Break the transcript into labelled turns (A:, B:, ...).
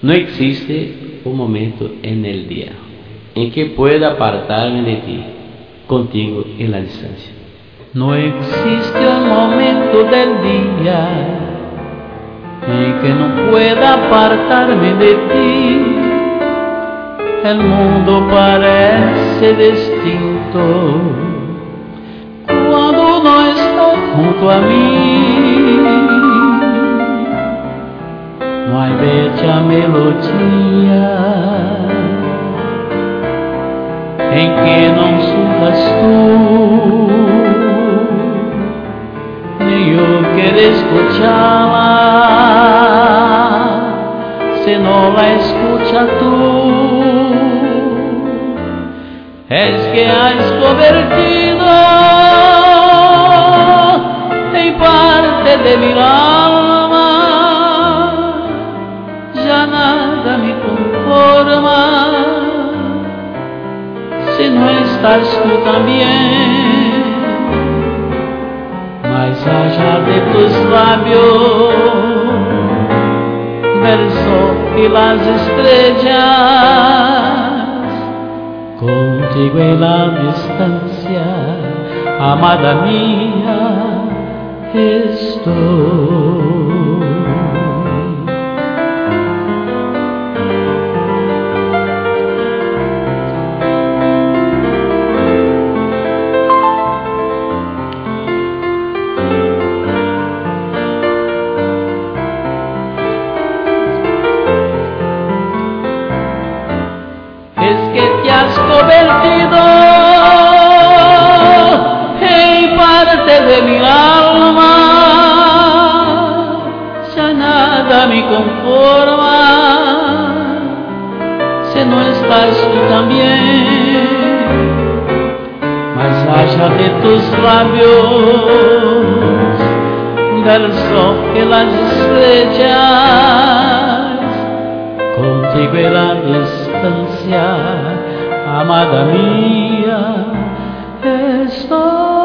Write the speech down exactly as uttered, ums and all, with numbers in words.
A: No existe un momento en el día en que pueda apartarme de ti, contigo en la distancia.
B: No existe un momento del día en que no pueda apartarme de ti. El mundo parece distinto cuando no estás junto a mí. No hay bella melodía en que não surjas tú, ni yo quiero escucharla si no la escuchas tú. Es que has convertido en parte de mi alma, ya nada me conforma si no estás tú también. Más allá de tus labios, del sol y las estrellas, contigo en la distancia, amada mía, estoy. Has convertido en parte de mi alma, ya nada me conforma si no estás tú también. Más allá de tus labios, del sol y las estrellas, contigo en la distancia, amada mía, estoy.